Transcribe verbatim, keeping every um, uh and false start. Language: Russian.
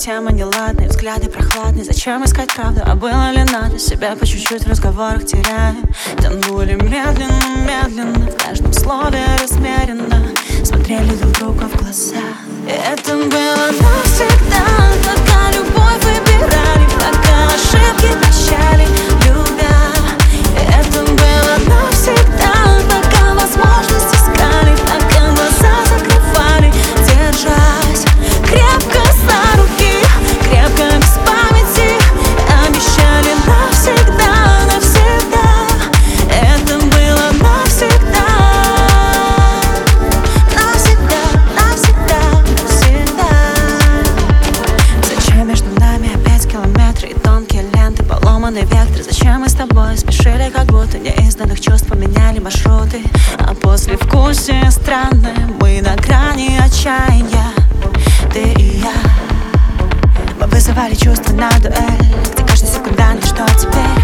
тема неладная, взгляды прохладные. Зачем искать правду, а было ли надо? Себя по чуть-чуть в разговорах теряем. Тянули медленно, медленно, в каждом слове размеренно смотрели друг другу в глаза. И это было навсегда, пока любовь выбирали, пока ошибки прощали, любя. И это было навсегда, пока возможность искали, пока глаза закрывали, держась крепко за руки, крепко без памяти, обещали навсегда, навсегда. Это было навсегда, навсегда, навсегда, навсегда. Зачем между нами опять километры и тонкие ленты, поломанный вектор? Зачем мы с тобой спешили, как будто неизданных чувств поменяли маршруты? А послевкусие странное, мы на грани отчаяния, ты и я. Мы вызывали чувства на дуэль, где каждый секундант, что теперь?